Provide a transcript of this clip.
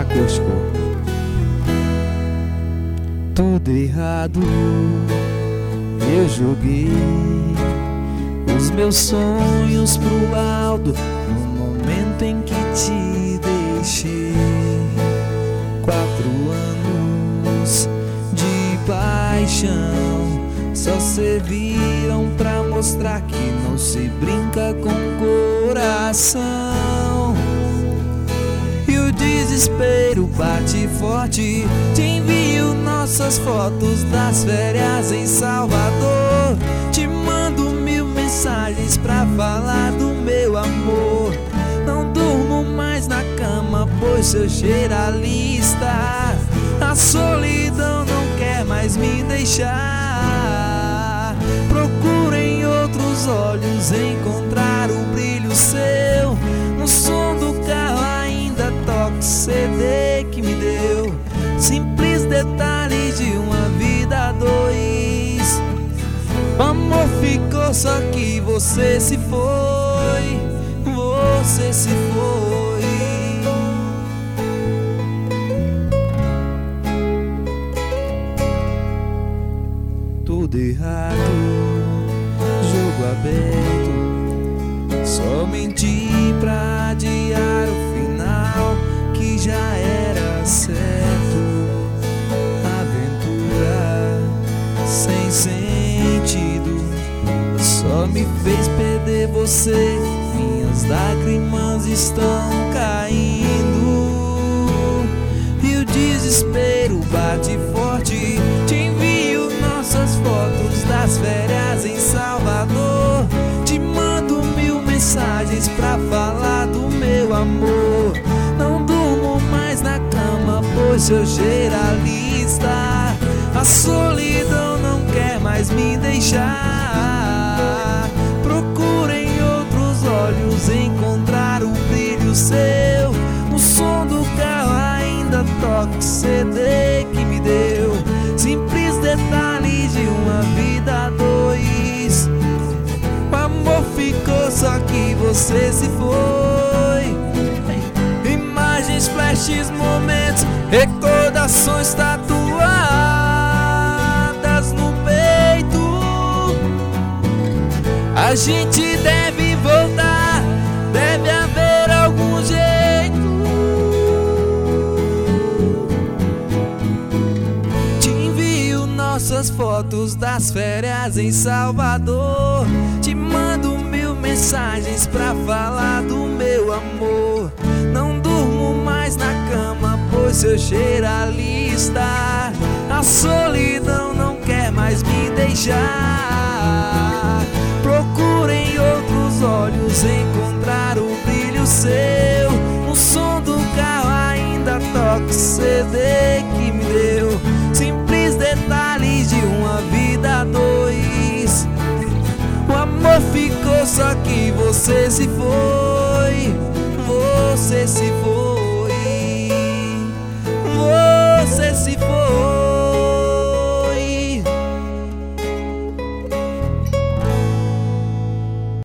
acústico. Tudo errado, eu joguei os meus sonhos pro alto no momento em que te deixei. 4 anos de paixão só serviram pra mostrar que não se brinca com coração. E o desespero bate forte. Te envio nossas fotos das férias em Salvador. Te mando 1000 mensagens pra falar do meu amor. Não durmo mais na cama, pois seu cheiro alista. A solidão não quer mais me deixar. Procuro em outros olhos encontrar o brilho seu. No som do carro ainda toco CD que me deu. Simples detalhes de uma vida a 2. O amor ficou, só que você se foi. Você se foi. Tudo errado, jogo aberto. Só menti pra adiar o final que já era certo. Aventura sem sentido só me fez perder você. Minhas lágrimas estão caindo e o desespero bate forte. Te envio nossas fotos das férias em Salvador. Te mando 1000 mensagens pra falar do meu amor. Não durmo mais na cama, pois seu cheiro alista. A solidão não quer mais me deixar. Procuro em outros olhos encontrar o brilho seu. O som do carro ainda toca o CD que me deu. Simples detalhes de uma vida a 2. O amor ficou, só que você se foi. Imagens, flashes, momentos, recordações tatuadas no peito. A gente deve voltar, deve haver algum jeito. Te envio nossas fotos das férias em Salvador. Te mando 1000 mensagens pra falar do meu amor. Não durmo mais na cama, pois seu cheiro alista. A solidão não quer mais me deixar. Procuro em outros olhos encontrar o brilho seu. O som do carro ainda toca o CD que me deu. Simples detalhes de uma vida a 2. O amor ficou, só que você se foi. Você se foi.